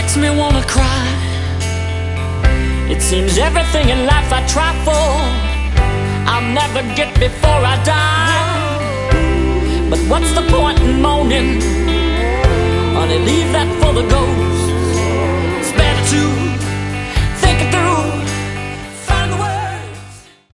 makes me wanna cry. It seems everything in life I try for, I'll never get before I die. But what's the point in moaning